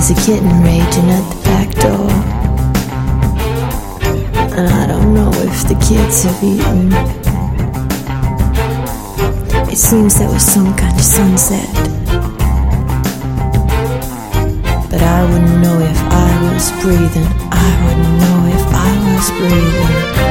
There's a kitten raging at the back door, and I don't know if the kids have eaten. It seems there was some kind of sunset, but I wouldn't know if I was breathing. I wouldn't know if I was breathing.